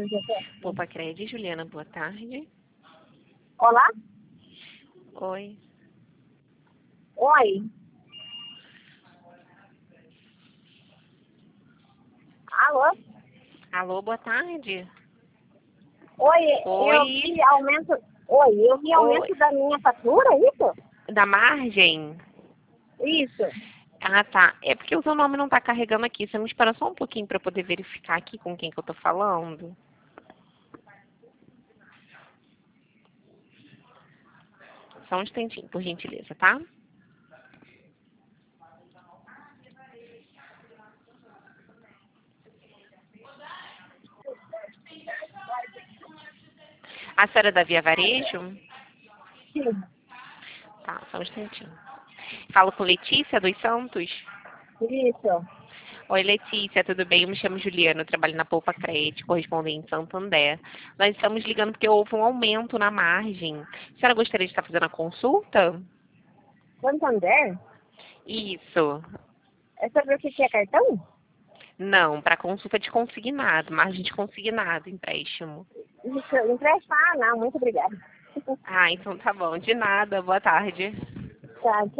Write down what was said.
Poupa Crédito, Juliana, boa tarde. Olá? Oi. Oi. Alô? Alô, boa tarde. Oi, eu Oi. vi aumento. Oi, eu vi aumento Oi. da minha fatura, é isso? Da margem? Isso. Ah, tá. É porque o seu nome não tá carregando aqui. Você me espera só um pouquinho para poder verificar aqui com quem que eu tô falando? Só um instantinho, por gentileza, tá? A senhora é da Via Varejo? Sim. Tá, só um instantinho. Falo com Letícia dos Santos? Isso. Oi, Letícia, tudo bem? Eu me chamo Juliana, eu trabalho na Poupa Crédito, correspondente em Santander. Nós estamos ligando porque houve um aumento na margem. A senhora gostaria de estar fazendo a consulta? Santander? Isso. É sobre o que é cartão? Não, para consulta de consignado, margem de consignado, empréstimo. Isso, emprestar? Não, muito obrigada. Ah, então tá bom. De nada, boa tarde. Tá,